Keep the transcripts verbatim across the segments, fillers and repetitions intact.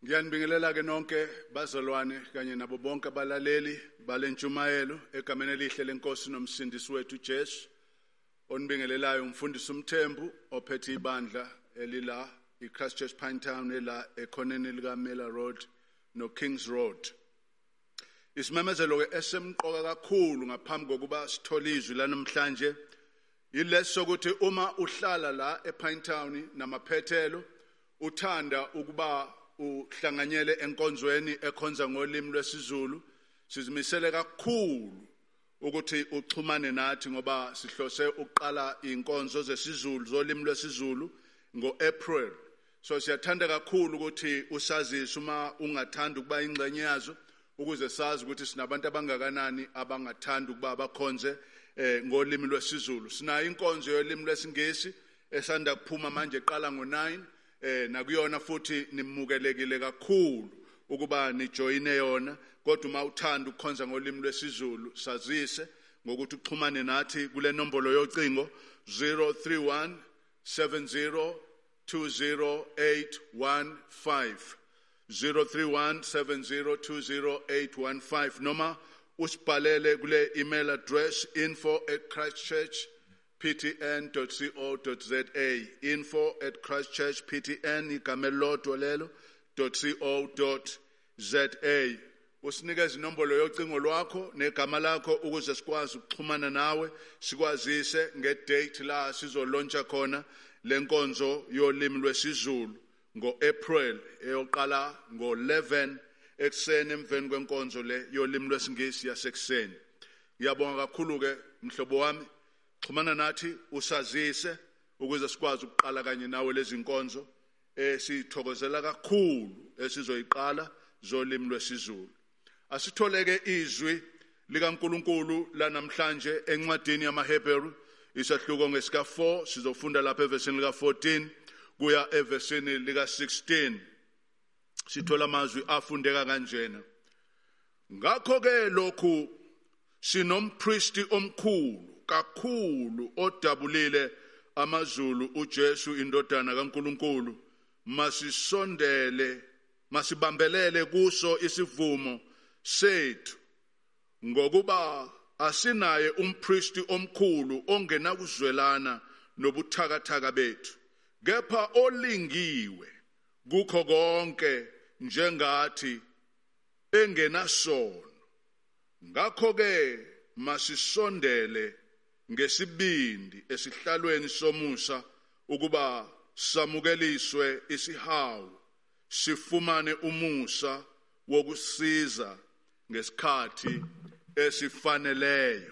Ngiyanibingelela ke nonke bazalwane kanye nabo bonke abalaleli balentshumayelo egameni elihle lenkosi nomsindisi wethu Jesu. Onibingelelayo umfundisi uMthembu ophethe ibandla elila iChrist Church Pinetown ela ekhoneni lika Miller Road no Kings Road. Isimemezelo ke esemqoka kakhulu ngaphambi kokuba sithole izwi lanamhlanje yileso ukuthi uma uhlala la ePinetown namaphethelo uthanda ukuba uhlanganyele enkonzweni ekhonza ngolimi lwesiZulu, sizimisele kakhulu ukuthi uxhumane nathi ngoba sihlose uqala inkonzo zesiZulu zolimi lwesiZulu ngo-April. So siyathanda kakhulu ukuthi usazise uma ungathanda ukuba ingxenye yazo ukuze sazi ukuthi sinabantu abangakanani abangathanda ukuba abakhonze eh, ngolimi lwesiZulu. Sinayo inkonzo yolimi lwesingisi esanda kuphuma manje eqala ngo nine. Eh nakuyona futhi nimukelekile kakhulu ukuba nijoyine yona, kodwa uma uthanda ukukhonza ngolimi lwesiZulu sazise ngokuthi uxhumane nathi kule nombolo yocingo zero three one seven zero two zero eight one five zero three one seven zero two zero eight one five noma usibhalele kule email address info at christchurch p t n dot co dot z a info at christchurch p t n igamelodwa lelo .co dot z a. Usinikeze inombolo yocingo lwakho negama lakho ukuze sikwazi ukuxhumana nawe, sikwazise ngedate la sizolontsha khona lenkonzo yolimi lwesiZulu ngo-April eyoqala ngo eleven ekseni emveni kwenkonzo le yolimi lwesingisi yasekuseni. Ngiyabonga kakhulu ke mhlobo wami, xhumana nathi usazise ukuze sikwazi ukuqala kanye nawe lezi nkonzo esithokozela kakhulu esizoyiqala zolimi lwesiZulu. Asitholeke izwi likaNkulunkulu lanamhlanje encwadini yamaHebheru isahluko ngesika four, sizofunda lapha evesini lika fourteen kuya evesini lika sixteen. Sithola amazwi afundeka kanjena: ngakho ke lokhu sinompristi omkhulu kakhulu odabulile amazulu uJesu indodana kaNkulunkulu, masisondele masibambelele kuso isivumo sethu ngokuba asinaye umpristi omkhulu ongenakuzwelana nobuthakathaka bethu, kepha olingiwe kukho konke njengathi engenasono. Ngakho ke masisondele ngesibindi esihlalweni somusa ukuba samukeliswe isihawu, sifumane umusa wokusiza ngesikhathi esifaneleyo.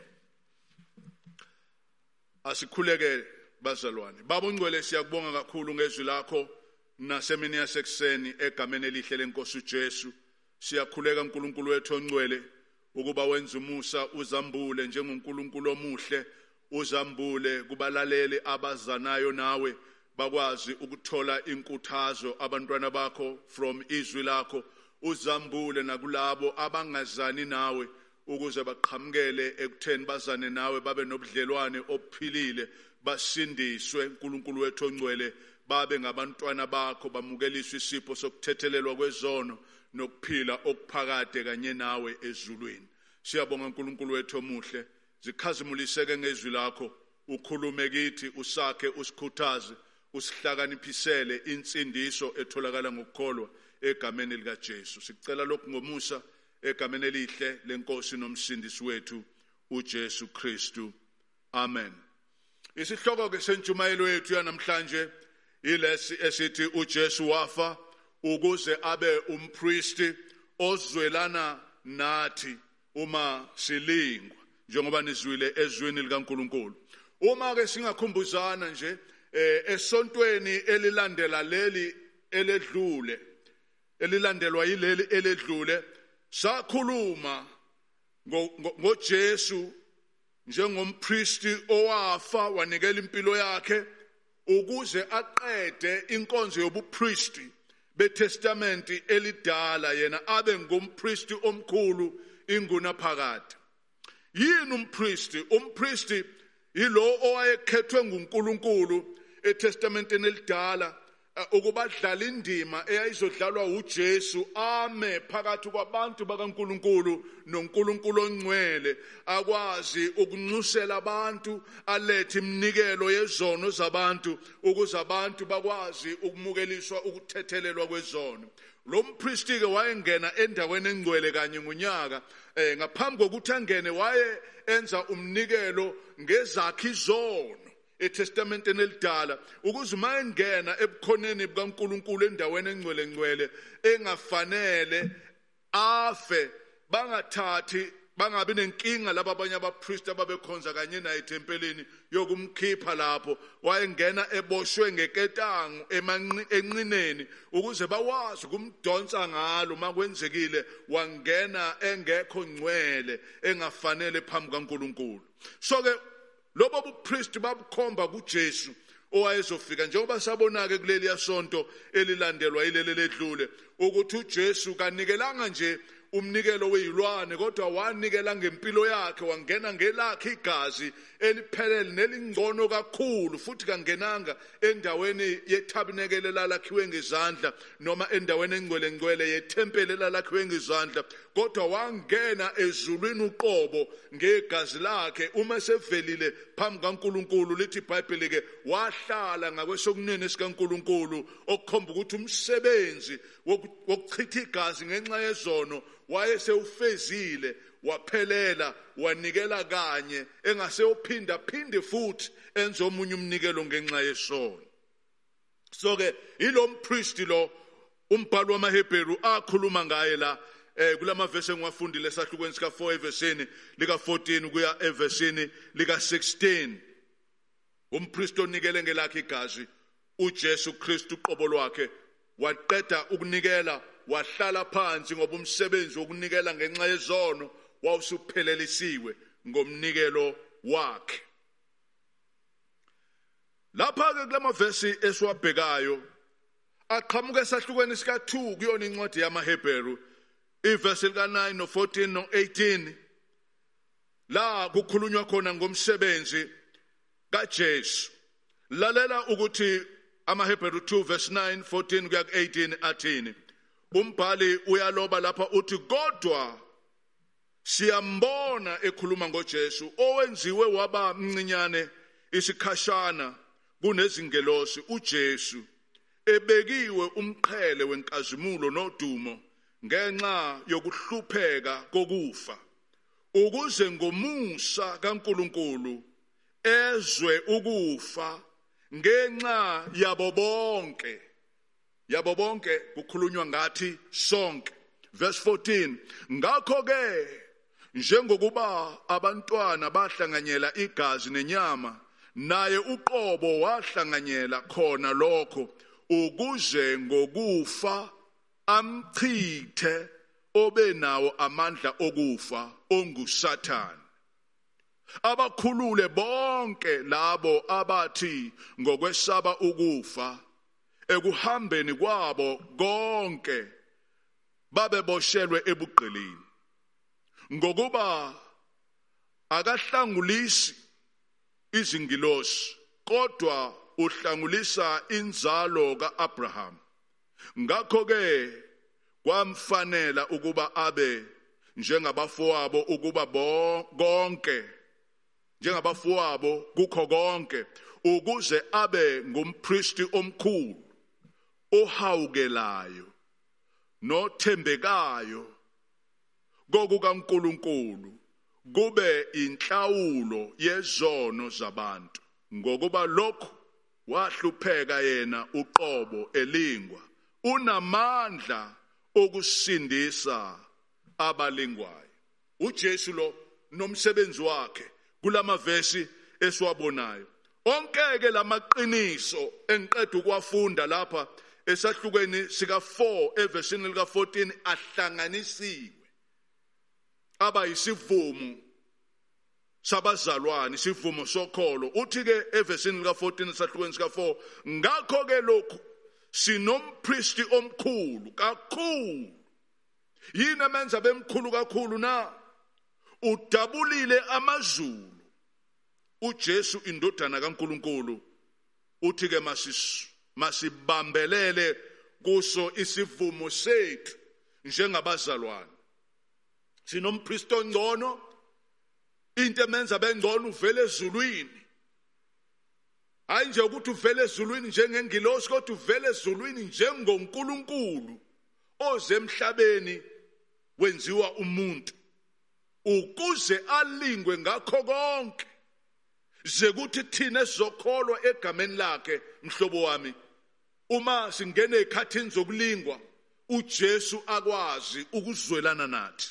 Asikhuleke bazalwane. Baba uNgcwele, siyakubonga kakhulu ngezwi lakho nasemini yasekuseni egameni elihle lenkosi uJesu. Siyakhuleka uNkulunkulu wethu ongcwele ukuba wenza umusa uzambule njengoNkulunkulu omuhle, uzambule kubalaleli abazanayo nawe bakwazi ukuthola inkuthazo abantwana bakho from izwi lakho, uzambule nakulabo abangazani nawe ukuze baqhamukele ekutheni bazane nawe babe nobudlelwane obuphilile, basindiswe uNkulunkulu wethu ongcwele, babe ngabantwana bakho, bamukeliswe isipho sokuthethelelwa kwezono nokuphila okuphakade kanye nawe ezulwini. Siyabonga uNkulunkulu wethu omuhle, zikhazimuliseke ngezwi lakho, ukhulume kithi, usakhe, usikhuthaze, usihlakaniphisele insindiso etholakala ngokukholwa egameni lika Jesu. Sicela lokhu ngomusa egameni elihle lenkosi nomsindisi wethu uJesu Kristu. Amen. Isihloko ke sentshumayelo yethu yanamhlanje ilesi esithi uJesu wafa ukuze abe umpristi ozwelana nathi uma silingwa, njengoba nizwile ezwini likaNkulunkulu. Uma ke singakhumbuzana nje eh, esontweni elilandela leli eledlule, elilandelwa yileli eledlule, sakhuluma ngoJesu njengompristi owafa wanikela impilo yakhe ukuze aqede inkonzo yobupristi beTestamenti elidala, yena abe ngumpristi omkhulu ingunaphakade. Yini umpristi? Umpristi yilo owayekhethwe nguNkulunkulu eTestamenteni elidala ukuba dlala indima eyayizodlalwa uJesu ame phakathi kwabantu bakaNkuluNkulu noNkulunkulu ongcwele, akwazi ukunxusela abantu, alethe iminikelo yezono zabantu ukuze abantu bakwazi ukumukeliswa ukuthethelelwa kwezono. Lo mpristi ke wayengena endaweni engcwele kanye ngonyaka, eh ngaphambi kokuthi angene waye enza umnikelo ngezakhi izono eTestamenteni elidala, ukuze uma engena ebukhoneni bukaNkulunkulu endaweni engcwele ngcwele engafanele afe, bangathathi bangabi nenkinga laba abanye abapristi ababekhonza kanye naye etempeleni yokumkhipha lapho. Wayengena eboshwe ngeketango enqineni ukuze bawazi ukumdonsa ngalo makwenzekile wangena engekho ngcwele engafanele phambi kaNkulunkulu. So ke lobo bupristi babukhomba kuJesu owayezofika, njengoba sabona-ke kuleli yasonto elilandelwa yileli ledlule, ukuthi uJesu kanikelanga nje umnikelo weyilwane kodwa wanikela ngempilo yakhe, wangena ngelakhe igazi eliphelele nelingcono kakhulu, futhi kangenanga endaweni yethabinekele lalakhiwe ngezandla noma endaweni engcwele ngcwele yethempeli lalakhiwe ngezandla, kodwa wangena ezulwini uqobo ngegazi lakhe. Uma sevelile phambi kaNkulunkulu, lithi iBhayibheli ke wahlala ngakwesokunene sikaNkulunkulu, okukhomba ukuthi umsebenzi wokuchitha igazi ngenxa yezono wayesewufezile, waphelela, wanikela kanye, engaseyophinda phinde futhi enze omunye umnikelo ngenxa yesono. So ke ilo mpristi lo umbhalo wamaHebheru akhuluma ngaye la eh kulama verse engiwafundile esahlukweni sika four evesini lika fourteen kuya evesini lika sixteen. Umpristi onikele ngelakhe igazi uJesu Kristu uqobo lwakhe, waqeda ukunikela wahlala phansi ngoba umsebenzi wokunikela ngenxa yezono wawusuphelelisiwe ngomnikelo wakhe. Lapha ke kulama verse esiwabhekayo aqhamuka esahlukweni sika two kuyona incwadi yamaHebheru, iverse lika nine no fourteen no eighteen, la kukhulunywa khona ngomsebenzi kaJesu. Lalela ukuthi amaHebheru two verse nine, fourteen kuya eighteen athini. Umbhali uyaloba lapha uthi, kodwa siyambona ekhuluma ngoJesu owenziwe waba mncinyane isikhashana kunezingelosi, uJesu ebekiwe umqhele wenkazimulo nodumo ngenxa yokuhlupheka kokufa, ukuze ngomusa kaNkulunkulu ezwe ukufa ngenxa yabo bonke. Yabo bonke kukhulunywa ngathi sonke. Verse fourteen, ngakho ke njengokuba abantwana bahlanganyela igazi nenyama, naye uqobo wahlanganyela khona lokho, ukuze ngokufa amchithe obenawo amandla okufa, onguSathane, abakhulule bonke labo abathi ngokwesaba ukufa ekuhambeni kwabo konke babeboshelwe ebugqilini, ngokuba akahlangulisi izingilosi kodwa uhlangulisa inzalo kaAbraham. Ngakho ke kwamfanela ukuba abe njengabafowabo, ukuba konke njengabafowabo kukho konke, ukuze abe ngumpristi omkhulu ohawukelayo nothembekayo kokukaNkulunkulu, kube inhlawulo yezono zabantu, ngokuba lokhu wahlupheka yena uqobo elingwa, unamandla okusindisa abalingwayo. uJesu lo nomsebenzi wakhe kulama verse esiwabonayo onke ke lamaqiniso engiqeda ukuwafunda lapha esahlukweni sika four evesini lika fourteen ahlanganisiwe aba yisivumo sabazalwane, isivumo sokholo. Uthi ke evesini lika fourteen esahlukweni sika four, ngakho ke lokhu sinompristi omkhulu kakhulu. Yini amenza bemkhulu kakhulu na? Udabulile amazulu, uJesu indodana kaNkulunkulu. Uthi ke masibambelele kuso isivumo sethu njengabazalwane. Sinompristi ongcono, into emenza bengcono uvele ezulwini. Hayi nje ukuthi uvele ezulwini njengengilosi, kodwa uvele ezulwini njengoNkulunkulu oze emhlabeni wenziwa umuntu, ukuze alingwe ngakho konke, ze kuthi thina esizokholwa egameni lakhe. Mhlobo wami, uma singene ezikhathini zokulingwa, uJesu akwazi ukuzwelana nathi.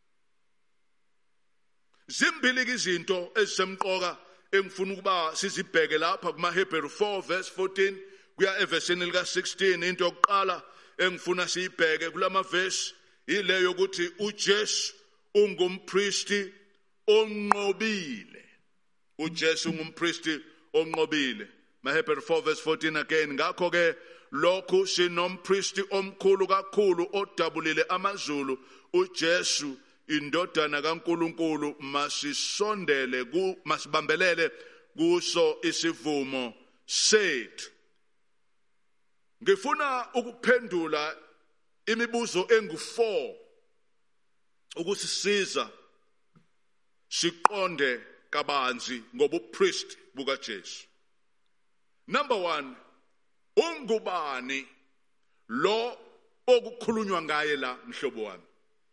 Zimbili izinto ezisemqoka engifuna ukuba sizibheke lapha kumaHebrew four verse fourteen kuya evesini lika sixteen. Into yokuqala engifuna siyibheke kulama verse ileyo ukuthi uJesu ungumpristi onqobile. uJesu ungumpristi onqobile. maHebrew four verse fourteen again. Ngakho ke lokhu sinompristi omkhulu kakhulu odabulile amazulu, uJesu indodana kaNkulunkulu, masisondele ku masibambelele kuso isivumo sethu. Ngifuna ukuphendula imibuzo engu four ukusisiza siqonde kabanzi ngobupristi bukaJesu. Number one, ungubani lo okukhulunywa ngaye la mhlobo wami?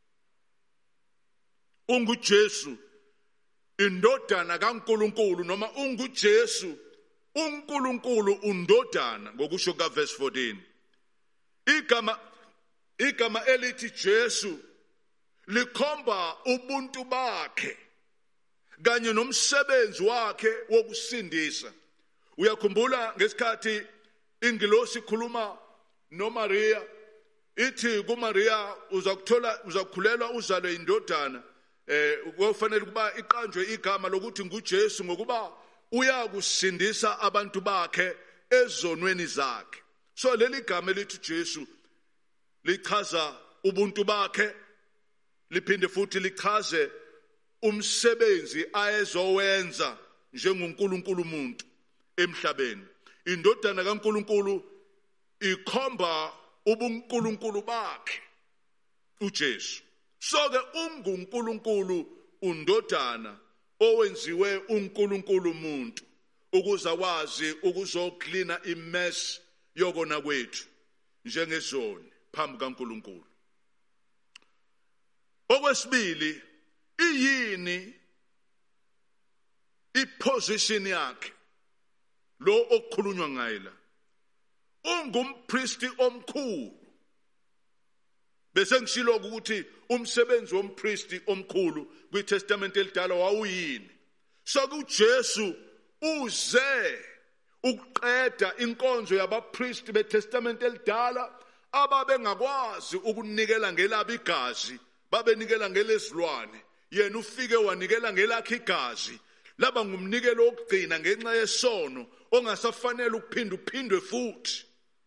UnguJesu indodana kaNkulunkulu, noma unguJesu uNkulunkulu undodana ngokusho ka verse fourteen. Igama igama elithi Jesu likhomba ubuntu bakhe kanye nomsebenzi wakhe wokusindisa. Uyakhumbula ngesikhathi ingilosi ikhuluma noMaria, ithi kuMaria uzakuthola uzakhulelwa uzalwe indodana, eh kufanele kuba iqanjwe igama lokuthi nguJesu ngokuba uyakusindisa abantu bakhe ezonweni zakhe. So leli gama elithi Jesu lichaza ubuntu bakhe, liphinde futhi lichaze umsebenzi ayezowenza njengoNkulunkulu umuntu emhlabeni. Indodana kaNkulunkulu ikhomba ubuNkulunkulu bakhe uJesu. So ke unguNkulunkulu undodana owenziwe uNkulunkulu umuntu ukuze akwazi ukuzoklina imess yokona kwethu njengezoni phambi kaNkulunkulu. Okwesibili, iyini iposition yakhe lo okukhulunywa ngaye la? Ungumpristi omkhulu. Bese ngishilo ukuthi umsebenzi wompristi omkhulu kwiTestament elidala wawuyini? So kuJesu uze ukuqeda inkonzo yabapristi beTestament elidala ababengakwazi ukunikela ngelabo igazi, babenikela ngelezilwane. Yena ufike wanikela ngelakhe igazi, laba ngumnikelo wokugcina ngenxa yesono ongasafanele ukuphinda uphindwe futhi.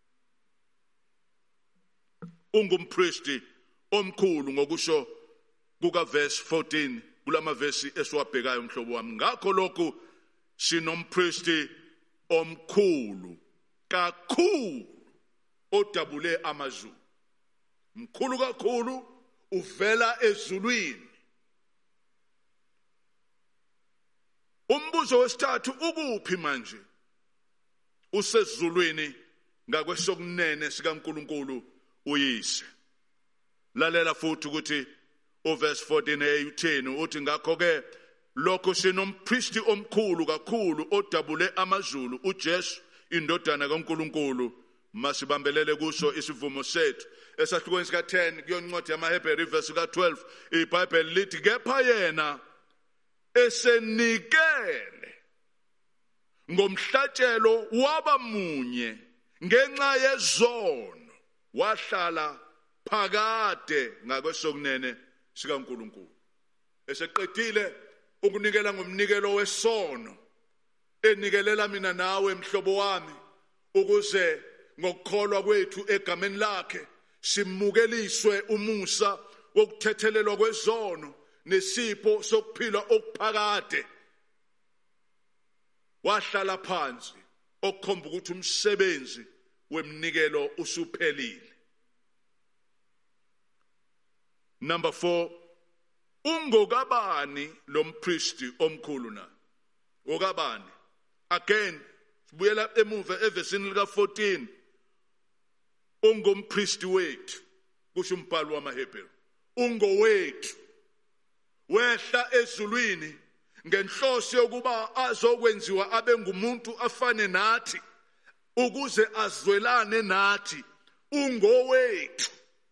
Ungumpristi omkhulu ngokusho kuka verse fourteen kulama verse esiwabhekayo mhlobo wami. Ngakho lokhu sinompristi omkhulu kakhulu odabule amazulu. Mkhulu kakhulu, uvela ezulwini. Umbuzo wesithathu, ukuphi manje? Usezulwini ngakwesokunene sikaNkulunkulu uyise. Lalela futhi ukuthi uverse fourteen uthini, uthi ngakho ke lokho sinompristi omkhulu kakhulu odabule amazulu, uJesu indodana kaNkulunkulu, masibambelele kuso isivumo sethu. Esahlukweni sika ten kuyoncwadi yamaHebrew verse ka twelve, iBhayibheli lithi kepha yena esenikele ngomhlatshelo wabamunye ngenxa yezono, wahlala phakade ngakwesokunene sikaNkulunkulu. Eseqedile ukunikela ngomnikelo wesono, enikelela mina nawe mhlobo wami, ukuze ngokukholwa kwethu egameni lakhe simukeliswe umusa wokuthethelelwa kwezono nesipho sokuphila okuphakade. Wahlala phansi okukhomba ukuthi umsebenzi wemnikelo usuphelile. Number four, ungokabani lo mpristi omkhulu na? Okabani? Again, sibuyela emuva evesini lika fourteen. Ungumpristi wethu, kusho umbhalo wamaHebheru. Ungowethu. Wehla ezulwini ngenhloso yokuba azokwenziwa abe ngumuntu afane nathi ukuze azwelane nathi. Ungowethu.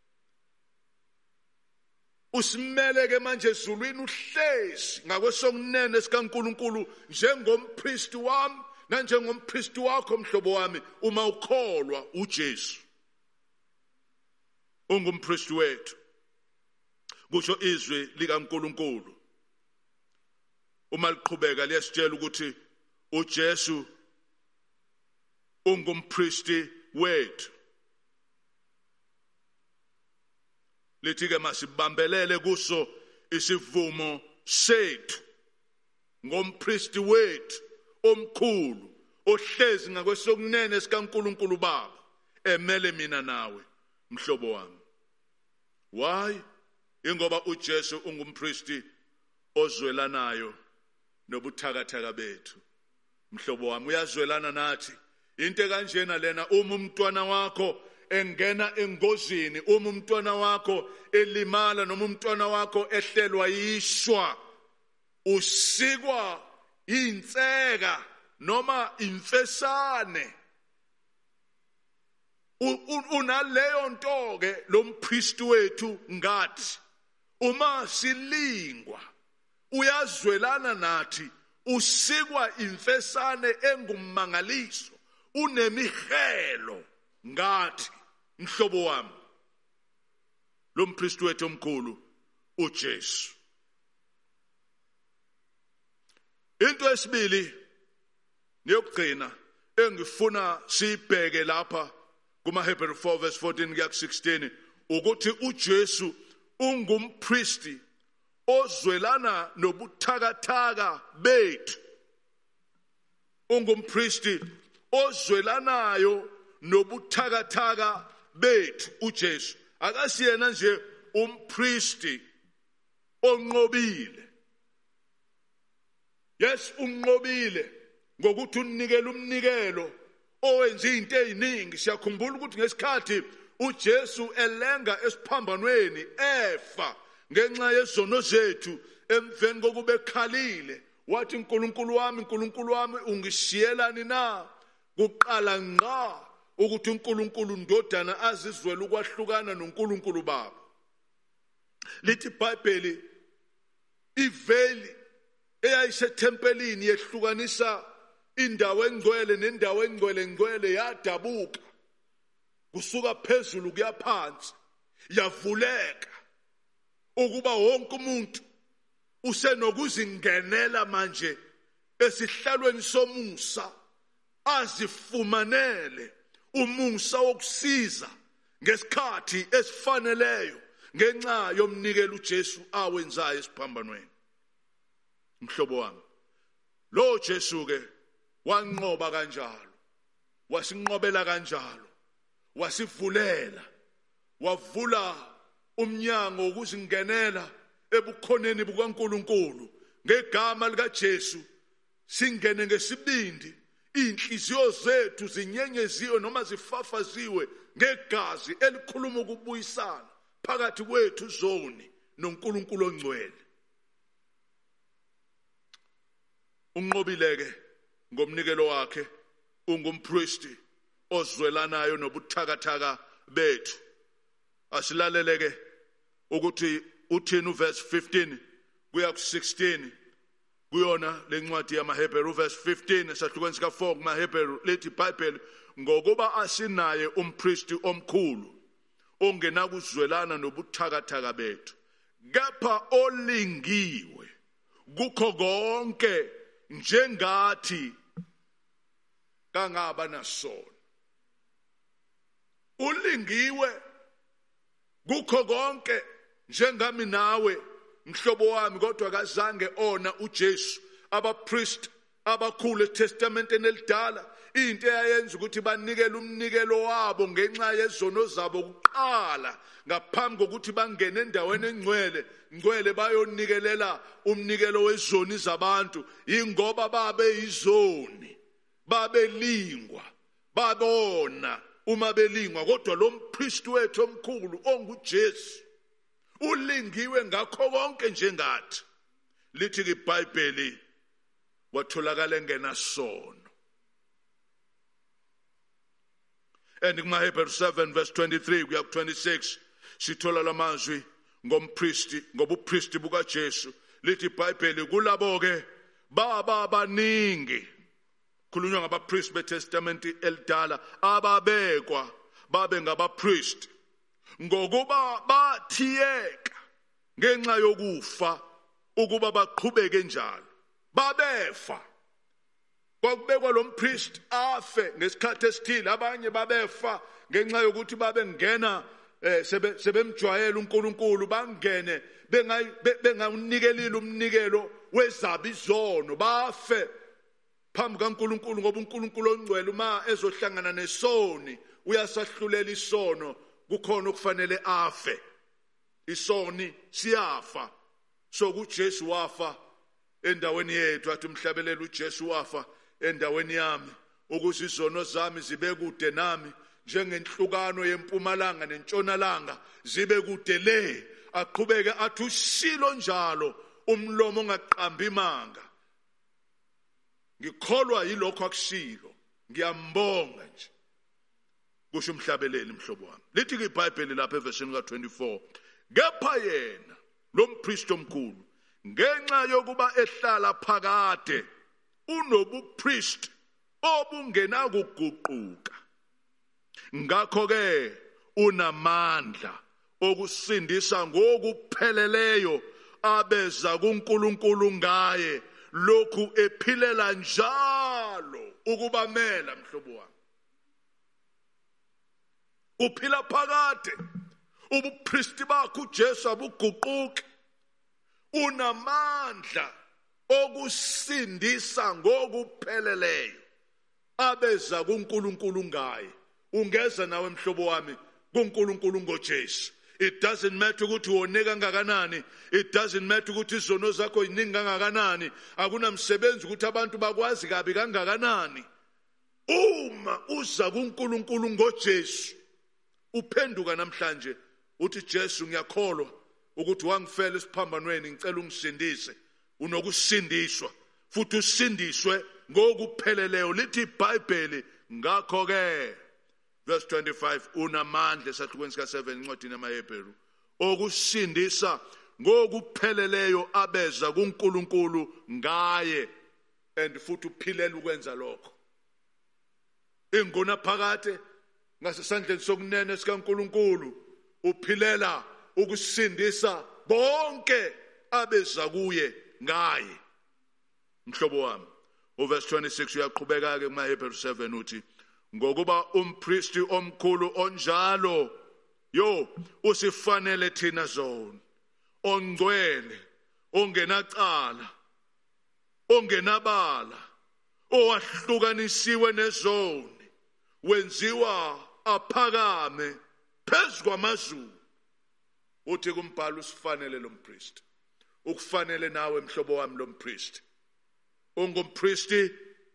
Usimele ke manje ezulwini uhlezi ngakwesokunene sikaNkulunkulu njengompristi wami nanjengompristi wakho mhlobo wami uma ukholwa uJesu. Ungumpristi wethu. Kusho izwi likaNkulunkulu. Uma liqhubeka liyasitshela ukuthi uJesu ungumpristi wethu. Lithi ke masibambelele kuso isivumo sethu ngompristi wethu omkhulu ohlezi ngakwesokunene sikaNkulunkulu Baba emele mina nawe mhlobo wami. Why? Ingoba uJesu ungumpristi ozwelanayo nobuthakathaka bethu. Mhlobo wami uyazwelana nathi. Into kanjena lena uma umntwana wakho engena engozini, uma umntwana wakho elimala noma umntwana wakho ehlelwa yishwa, usikwa inseka noma imfesane. Unaleyo nto ke lo mpristi wethu ngathi uma silingwa uyazwelana nathi, usikwa imfesane engumangaliso, unemihelo ngathi mhlobo wami lo mpristi wethu omkhulu uJesu. Into esibili niyokugcina engifuna sibheke lapha kumaHebheru four verse fourteen kuya sixteen ukuthi uJesu ungumpristi ozwelana nobuthakathaka bethu. Ungumpristi ozwelanayo nobuthakathaka bethu uJesu. Akasiyena nje umpristi onqobile. Yes, unqobile ngokuthi unikele umnikelo owenza izinto eziningi. Siyakhumbula ukuthi ngesikhathi uJesu elenga esiphambanweni efa ngenxa yezono zethu, emveni kokuba ekhalile wathi uNkulunkulu wami, uNkulunkulu wami ungishiyelani na? Kuqala ngqa ukuthi uNkulunkulu ndodana azizwele ukwahlukana noNkulunkulu Baba. Lithi iBhayibheli iveli eyayisethempelini yehlukanisa indawo engcwele nendawo engcwele ngcwele yadabuka kusuka phezulu kuya phansi, yavuleka ukuba wonke umuntu usenokuzingenela manje esihlalweni somusa, azifumanele umusa wokusiza ngesikhathi esifaneleyo ngenxa yomnikelo uJesu awenzayo esiphambanweni. Mhlobo wami, lo Jesu ke wanqoba kanjalo, wasinqobela kanjalo, wasivulela, wavula umnyango ukuzingenela ebukhoneni bukaNkulunkulu ngegama likaJesu. Singene ngesibindi, inhliziyo zethu zinyenyeziwe noma zifafaziwe ngegazi elikhuluma ukubuyisana phakathi kwethu zoni noNkulunkulu ongcwele. Unqobileke ngomnikelo wakhe, ungumpristi ozwelanayo nobuthakathaka bethu. Asilaleleke ukuthi uthini uverse fifteen kuya ku sixteen kuyona lencwadi yamaHebheru verse fifteen esahlukweni sika four kumaHebheru. Lethi iBhayibheli ngokuba asinaye umpristi omkhulu ongenakuzwelana nobuthakathaka bethu, kepha olingiwe kukho konke njengathi kangaba nasono. Ulingiwe kukho konke njengami nawe mhlobo wami, kodwa kazange ona uJesu abapriest abakhulu eTestamenteni elidala into eyayenza ukuthi banikele umnikelo wabo ngenxa yezono zabo kuqala ngaphambi kokuthi bangene endaweni engcwele ngcwele bayonikelela umnikelo wezoni zabantu ingoba babe izoni babelingwa babona uma belingwa kodwa lo mpristi wethu omkhulu onguJesu ulingiwe ngakho konke njengathi lithi iBhayibheli watholakala engenasono. And in Hebrews seven verse twenty-three kuya ku twenty-six sithola lamazwi ngompristi ngobupristi bukaJesu lithi iBhayibheli kulabo ke baba abaningi khulunywa ngabapristi beTestamenti elidala ababekwa babe ngabapristi ngokuba bathiyeka ngenxa yokufa ukuba baqhubeke njalo babefa kwakubekwa lo mpriest afe ngesikhathi esithile abanye babefa ngenxa yokuthi babe ngena sebemjwayela uNkulunkulu bangene bengawunikelile umnikelo wezabizono bafe phambi kaNkulunkulu ngoba uNkulunkulu ongcwele uma ezohlangana nesoni uyasahlulela isono kukhona okufanele afe isoni siyafa so kuJesu wafa endaweni yethu athi umhlabelela uJesu wafa endaweni yami ukuze izono zami zibe kude nami njengenhlukano yempumalanga nentshonalanga zibe kude le aqhubeke athi ushilo njalo umlomo ongaqambi imanga ngikholwa yilokho akushilo ngiyambonga nje kusho umhlabeleli mhlobo wami lithi iBhayibheli lapha eversini ka twenty-four kepha yena lo mpristi omkhulu ngenxa yokuba ehlala phakade unobupriest obungena kuguquka ngakho ke unamandla okusindisa ngokupheleleyo abeza kuNkulunkulu ngaye lokhu ephilela njalo ukubamela mhlobo wami uphila phakade ubupristi bakho uJesu abuguquki unamandla okusindisa ngokupheleleyo abeza kuNkulunkulu ngaye ungeza nawe mhlobo wami kuNkulunkulu ngoJesu. It doesn't matter ukuthi woneka kangakanani, it doesn't matter ukuthi izono zakho iningi kangakanani, akunamsebenzi ukuthi abantu bakwazi kabi kangakanani. Uma uza kuNkulunkulu ngoJesu uphenduka namhlanje uthi Jesu ngiyakholwa ukuthi wangifela esiphambanweni ngicela ungisindise unokusindiswa futhi usindiswe ngokupheleleyo lithi iBhayibheli ngakho ke verse twenty-five unamandla esahlukweni sika seven incwadini yamaHebheru okusindisa ngokupheleleyo abeza kuNkulunkulu ngaye and futhi uphilela ukwenza lokho ingona phakade ngasesandleni sokunene sikaNkulunkulu uphilela ukusindisa bonke abeza kuye ngaye mhlobo wami uverse twenty-six uyaqhubeka ke kumaHebheru seven uthi ngokuba umpristi omkhulu onjalo yo usifanele thina zona ongcwele ongenacala ongenabala owahlukanisiwe nezoni wenziwa aphakame phezu kwamazulu uthi kumbhalo usifanele lo mpristi ukufanele nawe mhlobo wami lo mpristi ungumpristi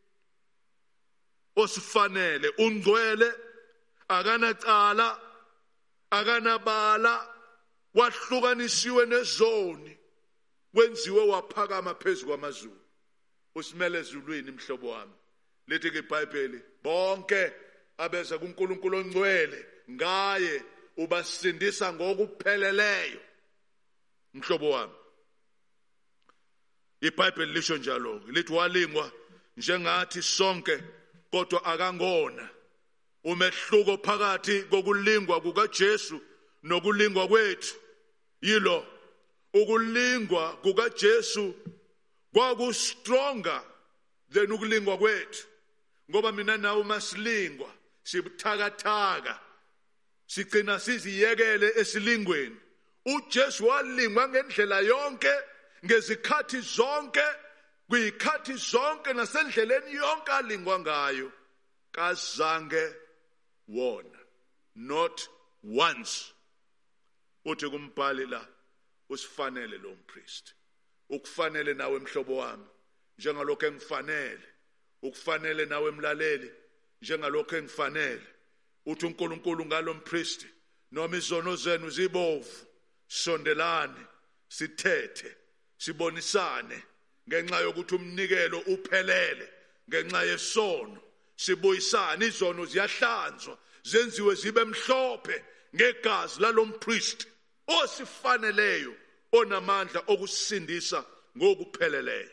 osifanele ungcwele akanacala akanabala wahlukanisiwe nezoni wenziwe waphakama phezu kwamazulu usimele ezulwini mhlobo wami lithi ke iBhayibheli bonke abeza kuNkulunkulu ongcwele ngaye ubasindisa ngokupheleleyo mhlobo wami iBhayibheli lisho njalo lithi walingwa njengathi sonke kodwa akangona umehluko phakathi kokulingwa kukaJesu nokulingwa kwethu yilo ukulingwa kukaJesu kwaku stronger than ukulingwa kwethu ngoba mina nawe masilingwa sibuthakathaka sigcina siziyekele esilingweni uJesu walingwa ngendlela yonke ngezikhathi zonke kuyikhathi zonke nasendleleni yonke alingwa ngayo kazange wona, not once. Uthi kumbhali la, usifanele lo mpriest. Ukufanele nawe mhlobo wami, njengalokho engifanele. Ukufanele nawe mlaleli, njengalokho engifanele. Uthi uNkulunkulu ngalo mpriest, noma izono zenu zibovu, sondelane, sithethe, sibonisane, ngenxa yokuthi umnikelo uphelele, ngenxa yesono, sibuyisane, izono ziyahlanzwa, zenziwe zibe mhlophe ngegazi lalompriest osifaneleyo, onamandla okusindisa ngokupheleleyo.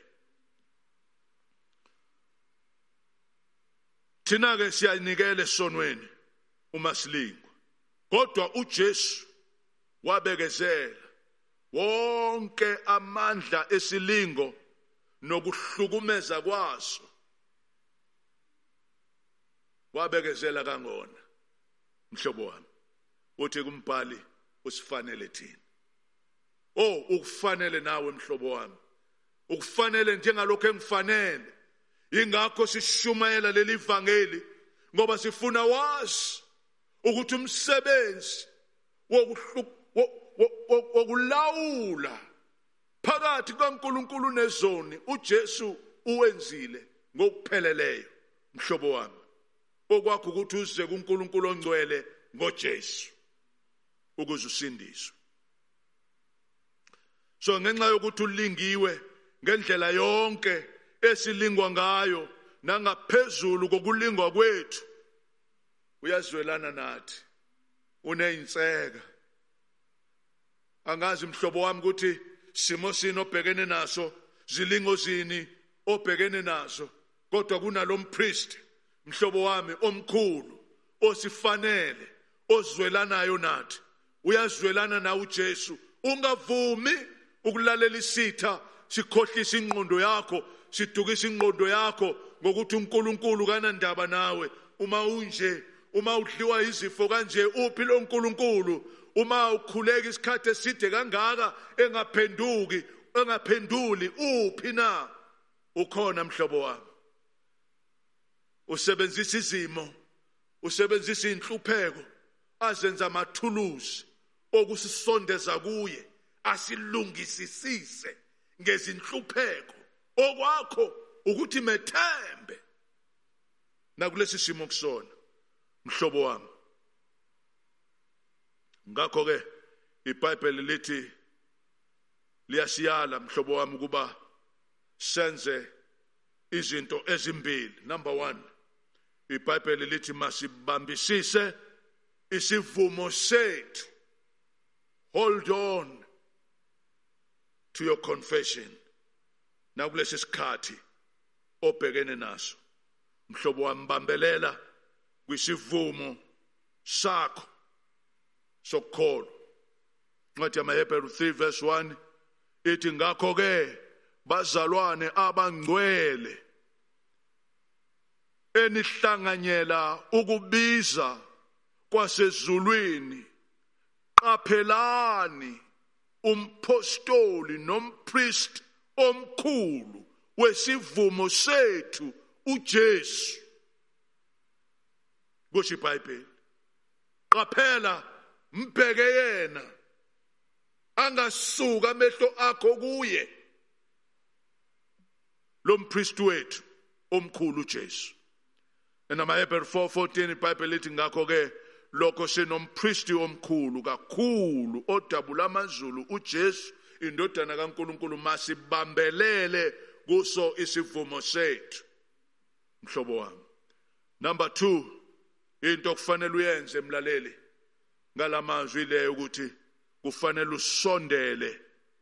Thina ke siyanikele sonweni uma silingwa, kodwa uJesu wabekezela wonke amandla esilingo nokuhlukumeza kwaso. Wabekezela kangona mhlobo wami. Uthi kumbhali usifanele thina. Oh, ukufanele nawe mhlobo wami. Ukufanele njengalokho engifanele. Ingakho sishumayela leli ivangeli, ngoba sifuna wazi ukuthi umsebenzi wokulawula phakathi kaNkulunkulu nezoni uJesu uwenzile ngokupheleleyo mhlobo wami. Okwakho ukuthi uze kuNkulunkulu ongcwele ngoJesu ukuze usindiswe. So ngenxa yokuthi ulingiwe ngendlela yonke esilingwa ngayo nangaphezulu kokulingwa kwethu, uyazwelana nathi, uneyinseka. Angazi mhlobo wami ukuthi simo sini obhekene naso, zilingo zini obhekene nazo, kodwa kunalo mpriest mhlobo wami omkhulu osifanele, ozwelanayo nathi. Uyazwelana na uJesu. Ungavumi ukulalela isitha sikhohlisa ingqondo yakho, sidukisa ingqondo yakho ngokuthi uNkulunkulu kanandaba nawe. Uma unje, uma udliwa izifo kanje, uphi lo uNkulunkulu? Uma ukhuleka isikhathi eside kangaka engaphenduki, engaphenduli, uphi na? Ukhona mhlobo wami. Usebenzisa izimo, usebenzisa inhlupheko, azenza amathuluzi okusisondeza kuye, asilungisisise ngezinhlupheko. Okwakho ukuthi methembe nakulesi simo kusona mhlobo wami. Ngakho ke iBhayibheli lithi liyasiyala mhlobo wami kuba senze izinto ezimbili. Number one, iBhayibheli lithi masibambisise isivumo sethu. Hold on to your confession. Nakulesi sikhathi obhekene naso mhlobo wami, bambelela kwisivumo sakho sokukholwa. Ncwadi yamaHebheru three verse one ithi, ngakho ke bazalwane abangcwele enihlanganyela ukubiza kwasezulwini, qaphelani umpostoli nompriest omkhulu wesivumo sethu uJesu. Kusho iBhayibheli, qaphela, mbheke yena, angasuka amehlo akho kuye, lo mpriest wethu omkhulu uJesu. NamaHebheru four fourteen iBhayibheli lithi, ngakho ke lokho sinompristi omkhulu kakhulu odabula amazulu uJesu indodana kaNkulunkulu, masibambelele kuso isivumo sethu mhlobo wami. Number two, into kufanele uyenze mlaleli ngalamazwi leyo ukuthi kufanele usondele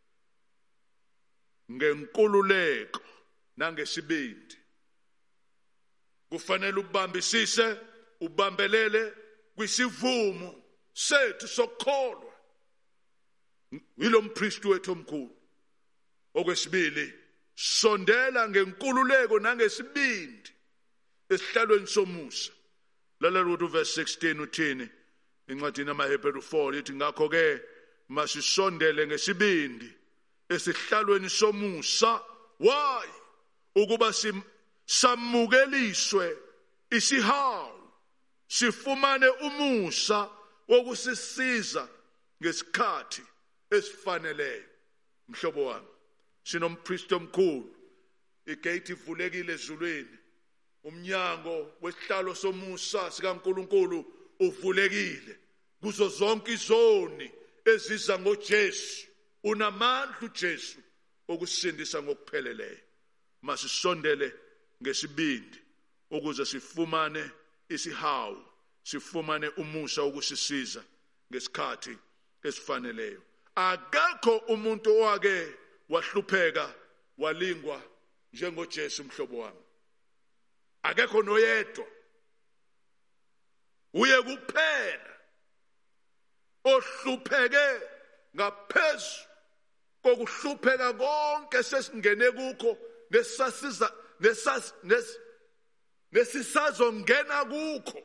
ngenkululeko nangesibindi. Kufanele ubambisise, ubambelele kwisivumo sethu sokukholwa yilo mpriest wethu omkhulu. Okwesibili, sondela ngenkululeko nangesibindi esihlalweni somusa. Lalela ukuthi uverse sixteen uthini incwadini yamaHebheru four ithi, ngakho ke masisondele ngesibindi esihlalweni somusa. Why? Ukuba samukeliswe isihawu sifumane umusa wokusisiza ngesikhathi esifaneleyo. Mhlobo wami, sinompriest omkhulu, igate ivulekile ezulwini, umnyango wesihlalo somusa sikaNkulunkulu uvulekile kuzo zonke izoni eziza ngoJesu. Unamandla uJesu okusindisa ngokupheleleyo. Masisondele ngesibindi ukuze sifumane isihawu, sifumane umusa wokusisiza ngesikhathi esifaneleyo. Akekho umuntu owake wahlupheka walingwa njengoJesu, mhlobo wami. Akekho noyedwa. Uye kuphela ohlupheke ngaphezu kokuhlupheka konke sesingene kukho nesasiza nesas nesisazongena kukho.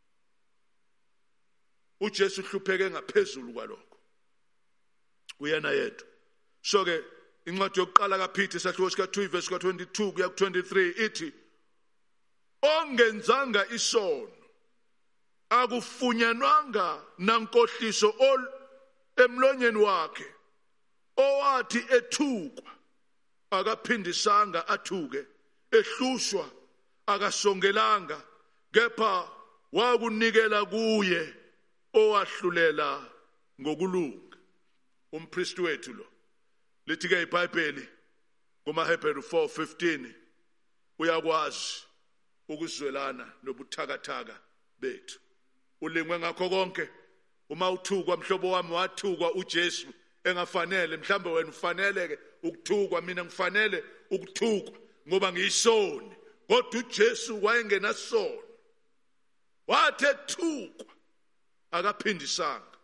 uJesu uhlupheke ngaphezulu kwalokho. Uyena yedwa. So ke incwadi yokuqala kaPeter isahluko sika two verse ka twenty-two kuya ku twenty-three ithi, ongenzanga isono akufunyanwanga nankohliso emlonyeni wakhe, owathi ethukwa akaphindisanga athuke, ehlushwa akasongelanga, kepha wakunikela kuye owahlulela ngokulunga. Umpriest wethu lo, lithi ke iBhayibheli kumaHebheru four fifteen, uyakwazi ukuzwelana nobuthakathaka bethu. Ulingwe ngakho konke. Uma uthukwa, mhlobo wami, wathukwa uJesu engafanele. Mhlambe wena ufanele ke ukuthukwa, mina ngifanele ukuthukwa ngoba ngiyisoni, kodwa uJesu wayengenasono. Wathi ethukwa akaphindisanga.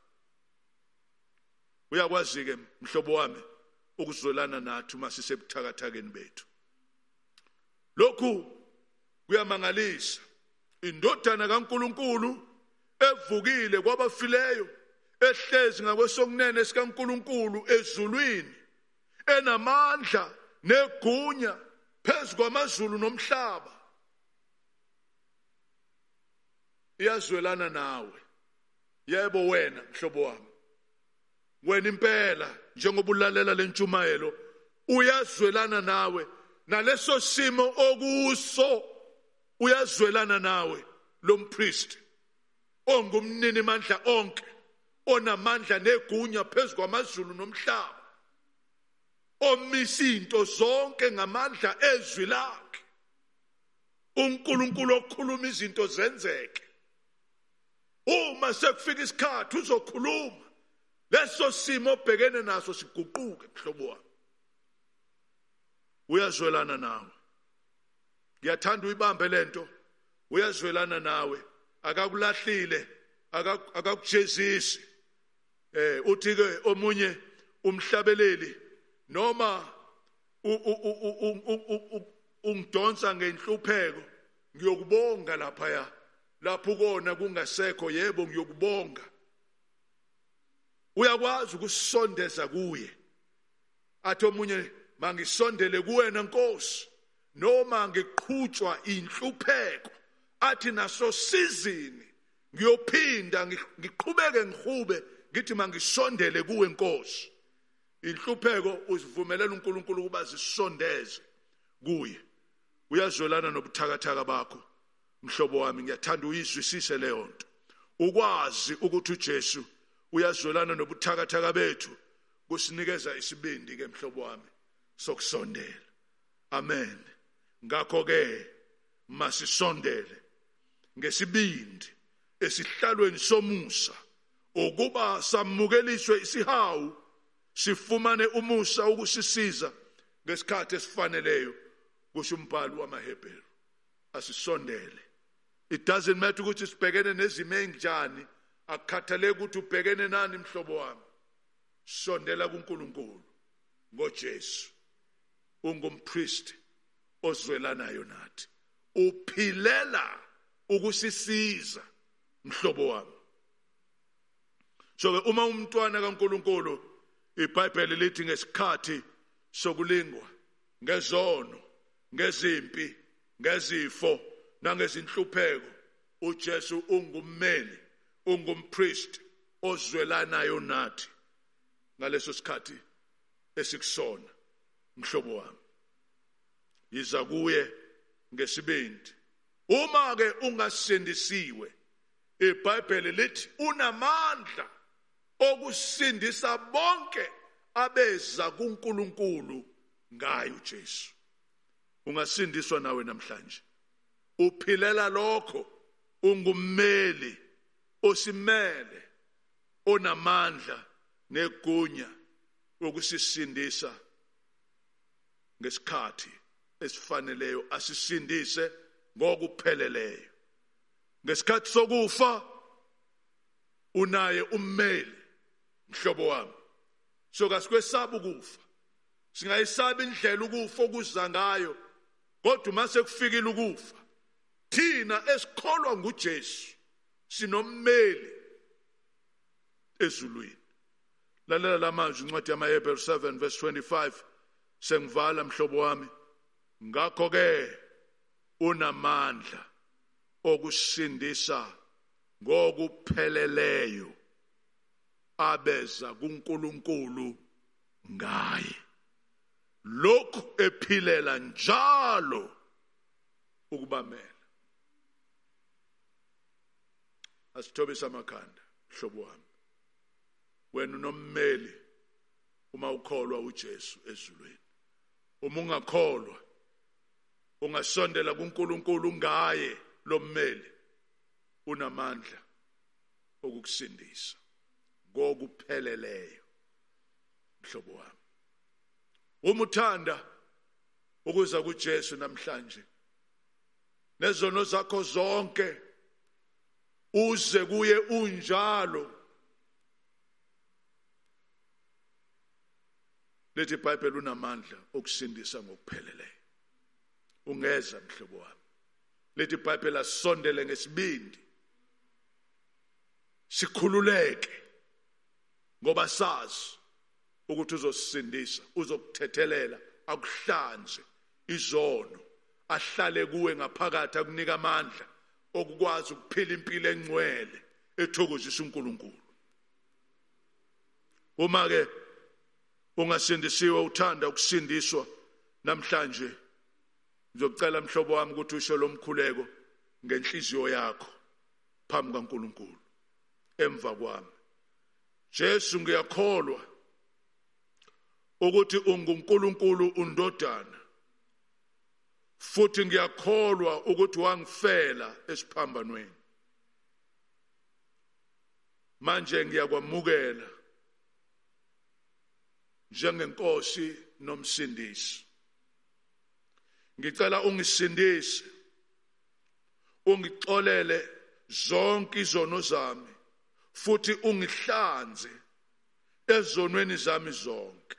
Uyakwazi ke mhlobo wami ukuzwelana nathi uma sisebuthakathakeni bethu. Lokhu kuyamangalisa. Indodana kaNkulunkulu evukile kwabafileyo, ehlezi ngakwesokunene sikaNkulunkulu ezulwini, enamandla negunya phezu kwamazulu nomhlaba, iyazwelana nawe. Yebo wena mhlobo wami, wena impela njengoba ulalela lentshumayelo, uyazwelana nawe naleso simo okuso. Uyazwelana nawe lo mpriest ongumnini mandla onke, onamandla negunya phezu kwamazulu nomhlaba, omisa into zonke ngamandla ezwi lakhe. uNkulunkulu okhuluma izinto zenzeke. Uma sekufika isikhathi uzokhuluma, leso simo obhekene naso siguquke. Mhlobo wami, uyazwelana nawe. Ngiyathanda uyibambe lento. Uyazwelana nawe, akakulahlile, akakujezisi. Eh uthi ke omunye umhlabeleli noma ungidonsa ngenhlupheko, ngiyokubonga lapha ya. Lapho kona kungasekho, yebo ngiyokubonga. Uyakwazi ukusondeza kuye. Athi omunye, mangisondele kuwena Nkosi noma ngiqhutshwa inhlupheko, athi naso sizini ngiyophinda ngiqhubeke ngihube ngithi mangisondele kuwe Nkosi. Inhlupheko uzivumelela uNkulunkulu ukuba zisondeze kuye. Uyazwelana nobuthakathaka bakho. Mhlobo wami, ngiyathanda uyizwisise leyo nto. Ukwazi ukuthi uJesu uyazwelana nobuthakathaka bethu, kusinikeza isibindi ke mhlobo wami sokusondela. Amen. Ngakho ke masisondele ngesibindi esihlalweni somusa, ukuba samukeliswe isihawu, sifumane umusa ukusisiza ngesikhathi esifaneleyo. Kusho umbhalo wamaHebheru. Asisondele. It doesn't matter ukuthi sibhekene nezimo enjani, akukhathaleki ukuthi ubhekene nani mhlobo wami. Sondela kuNkulunkulu ngoJesu. Ungumpriest ozwelanayo nathi, uphilela ukusisiza mhlobo wami. So uma umntwana kaNkulunkulu, iBhayibheli lithi ngesikhathi sokulingwa, ngezono, ngezimpi, ngezifo, nangezinhlupheko uJesu ungummeli ungumpriest ozwelanayo nathi ngaleso sikhathi esikusona. Mhlobo wami, yiza kuye ngesibindi. Uma ke ungasindisiwe, iBhayibheli lithi unamandla okusindisa bonke abeza kuNkulunkulu ngaye uJesu. Ungasindiswa nawe namhlanje. Uphilela lokho, ungummeli osimele onamandla negunya okusisindisa ngesikhathi esifaneleyo, asisindise ngokupheleleyo. Ngesikhathi sokufa unaye ummeli, mhlobo wami. So kasikwesaba ukufa. Singayisabi indlela ukufa okuza ngayo, kodwa mase kufikile ukufa, thina esikholwa nguJesu sinommeli ezulwini. Lalela lamazwi incwadi yamaHebrew seven verse twenty-five. Sengivala mhlobo wami, ngakho ke unamandla okusindisa ngokupheleleyo abeza kuNkulunkulu ngaye, lokhu ephilela njalo ukubamela. Asithobisa amakhanda mhlobo wami, wena unommeli uma ukholwa uJesu ezulwini. Uma ungakholwa, ungasondela kuNkulunkulu ngaye lo mmeli, unamandla okukusindisa ngokupheleleyo mhlobo wami. Uma uthanda ukuza kuJesu namhlanje, nezono zakho zonke uze kuye unjalo, lethi iBhayibheli unamandla okusindisa ngokupheleleyo. Ungeza mhlobo wami, lethi iBhayibheli asondele ngesibindi, sikhululeke ngoba sazi ukuthi uzosindisa, uzokuthethelela, akuhlanze izono, ahlale kuwe ngaphakathi, akunika amandla okukwazi ukuphila impilo engcwele ethokozisa uNkulunkulu. Uma ke ungasindisiwe, uthanda ukusindiswa namhlanje, ngizocela mhlobo wami ukuthi usho lo mkhuleko ngenhliziyo yakho phambi kaNkulunkulu. Emva kwami, Jesu, ngiyakholwa ukuthi unguNkulunkulu undodana, futhi ngiyakholwa ukuthi wangifela esiphambanweni. Manje ngiyakwamukela njengenkosi nomsindisi. Ngicela ungisindise, ungixolele zonke izono zami, futhi ungihlanze ezonweni zami zonke.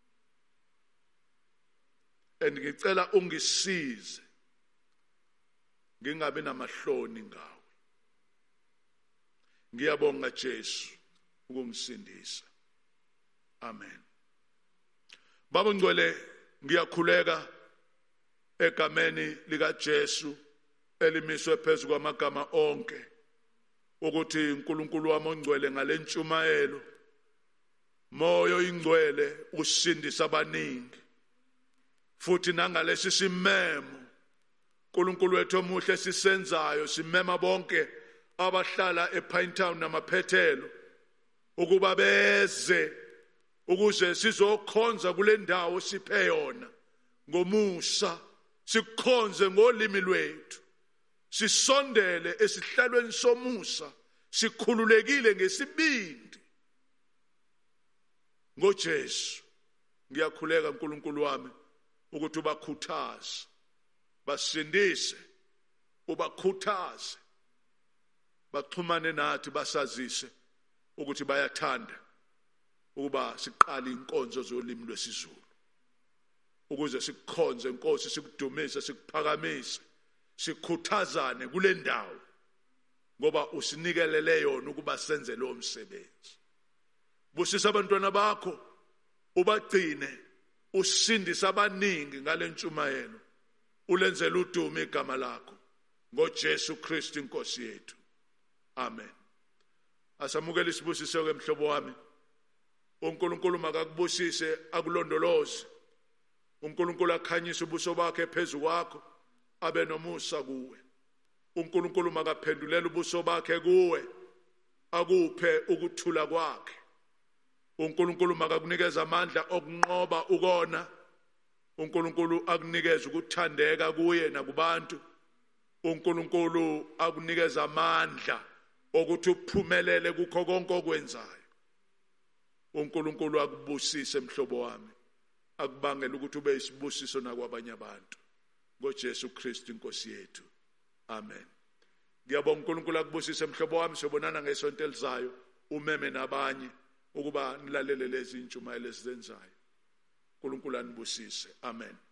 Ngicela ungisize ngingabe namahloni ngawe. Ngiyabonga Jesu ukungisindisa. Amen. Baba ngcwele, ngiyakhuleka egameni lika Jesu elimiswe phezulu kwamagama onke, ukuthi uNkulunkulu wami ongcwele ngalentshumayelo, moyo ingcwele usindisa abaningi, futhi nangalesi simemo uNkulunkulu wethu omuhle sisenzayo, simema bonke abahlala ePinetown namaphethelo ukuba beze ukuze sizokhonza kule ndawo siphe yona ngomusa, sikhonze ngolimi lwethu, sisondele esihlalweni somusa, sikhululekile ngesibindi ngoJesu. Ngiyakhuleka uNkulunkulu wami ukuthi ubakhuthaze, basindise, ubakhuthaze, baxhumane nathi, basazise ukuthi bayathanda ukuba siqale inkonzo zolimi lwesiZulu, ukuze sikukhonze Nkosi, sikudumise, sikuphakamise, sikhuthazane kule ndawo, ngoba usinikelele yona ukuba senze lo msebenzi. Busisa abantwana bakho, ubagcine, usindisa abaningi ngale ntshumayelo, ulenzele udumo igama lakho. ngoJesu Kristu inkosi yethu. Amen. Asamukela isibusiso ke mhlobo wami. uNkulunkulu makakubusise akulondoloze. uNkulunkulu akhanyise ubuso bakhe phezulu kwakho abe nomusa kuwe. uNkulunkulu makaphendulela ubuso bakhe kuwe akuphe ukuthula kwakhe. uNkulunkulu makakunikeza amandla okunqoba ukona. uNkulunkulu akunikeza ukuthandeka kuye nakubantu. uNkulunkulu akunikeza amandla ukuthi uphumelele kukho konke okwenzayo. uNkulunkulu akubusise mhlobo wami, akubangela ukuthi ube isibusiso nakwabanye abantu ngoJesu Kristu inkosi yethu. Amen. Ngiyabonga uNkulunkulu akubusise mhlobo wami, sobonana ngesonto elizayo umeme nabanye ukuba nilalele lezi ntshumayelo ezenzayo. uNkulunkulu anibusise. Amen.